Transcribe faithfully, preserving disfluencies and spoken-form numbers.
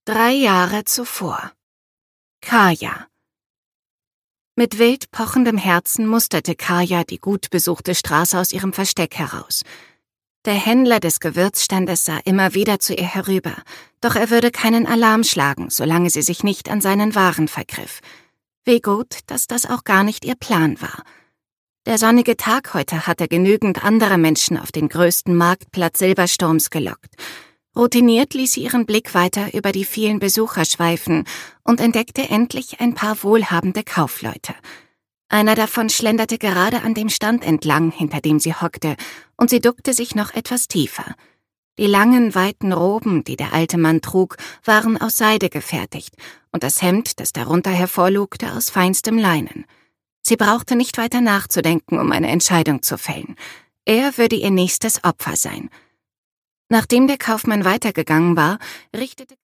Drei Jahre zuvor. Kaya. Mit wild pochendem Herzen musterte Kaya die gut besuchte Straße aus ihrem Versteck heraus. Der Händler des Gewürzstandes sah immer wieder zu ihr herüber, doch er würde keinen Alarm schlagen, solange sie sich nicht an seinen Waren vergriff. Wie gut, dass das auch gar nicht ihr Plan war. Der sonnige Tag heute hatte genügend andere Menschen auf den größten Marktplatz Silbersturms gelockt. Routiniert ließ sie ihren Blick weiter über die vielen Besucher schweifen und entdeckte endlich ein paar wohlhabende Kaufleute. Einer davon schlenderte gerade an dem Stand entlang, hinter dem sie hockte, und sie duckte sich noch etwas tiefer. Die langen, weiten Roben, die der alte Mann trug, waren aus Seide gefertigt, und das Hemd, das darunter hervorlugte, aus feinstem Leinen. Sie brauchte nicht weiter nachzudenken, um eine Entscheidung zu fällen. Er würde ihr nächstes Opfer sein. Nachdem der Kaufmann weitergegangen war, richtete